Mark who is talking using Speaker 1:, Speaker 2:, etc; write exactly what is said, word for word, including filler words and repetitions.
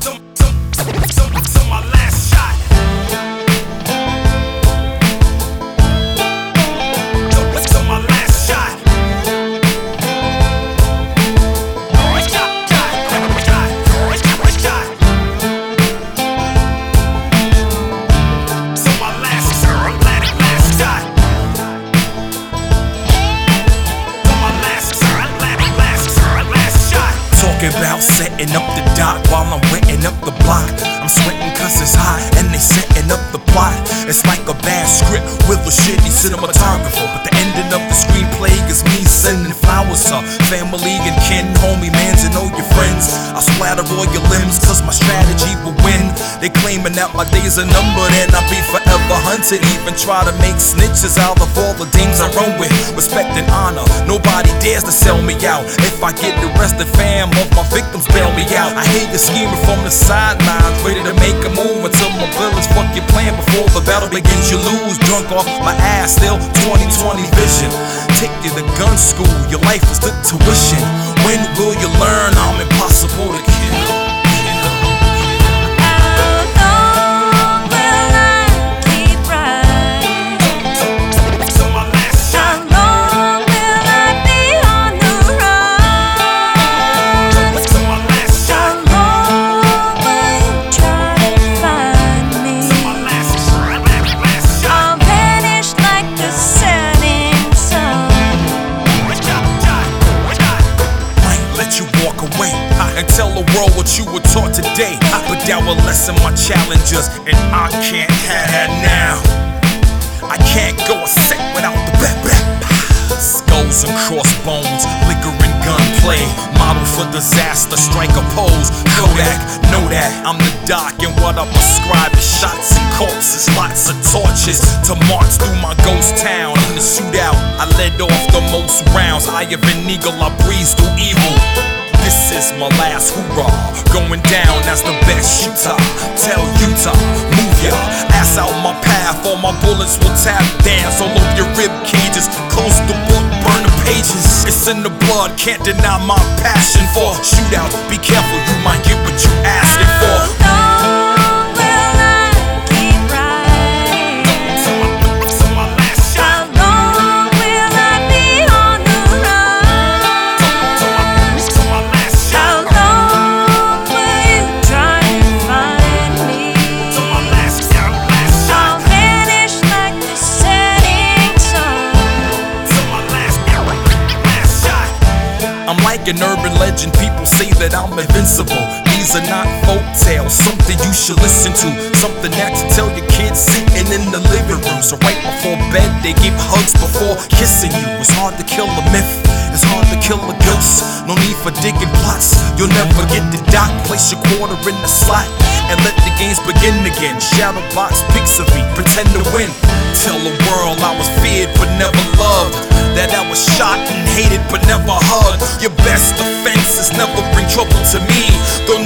Speaker 1: So, so, so, so my last shot. So, so my last shot. About setting up the dock while I'm wetting up the block. I'm sweating cause it's hot and they setting up the plot. It's like a bad script with a shitty cinematographer, but the ending of the screenplay is me sending flowers to family and kin, homie, mans, and all your friends. I splatter all your limbs cause my strategy will win. They claiming that my days are numbered and I'll be forever hunted. Even try to make snitches out of all the dames I run with. Respect and honor, nobody dares to sell me out. If I get arrested, fam, of my victims bail me out. I hear you scheming from the sidelines, ready to make a move until my bullets fuck your plan before the battle begins. You lose, drunk off my ass, still twenty twenty vision. Take you to gun school, your life is the tuition. When will you learn I'm impossible to kill? And tell the world what you were taught today, but that will lessen my challenges, and I can't have that now. I can't go a sec without the back back. Skulls and crossbones, liquor and gunplay, model for disaster, strike a pose. Kodak, know that I'm the doc, and what I prescribe is shots and corpses, lots of torches to march through my ghost town. In the shootout, I led off the most rounds. I have an eagle, I breeze through evil. This is my last hoorah, going down as the best shooter. Tell Utah, move ya ass out my path, all my bullets will tap dance all over your rib cages. Close the book, burn the pages. It's in the blood, can't deny my passion for shootout. Be careful, you might get what you asking for. I'm like an urban legend, people say that I'm invincible. These are not folk tales, something you should listen to. Something that to tell your kids sitting in the living room. So right before bed, they give hugs before kissing you. It's hard to kill a myth, it's hard to kill a ghost. No need for digging plots, you'll never get the dot. Place your quarter in the slot and let the games begin again. Shadow box pics of me, pretend to win. Tell the world I was feared but never loved, that I was shot and hated but never hugged. Your best defense is never bring trouble to me. Though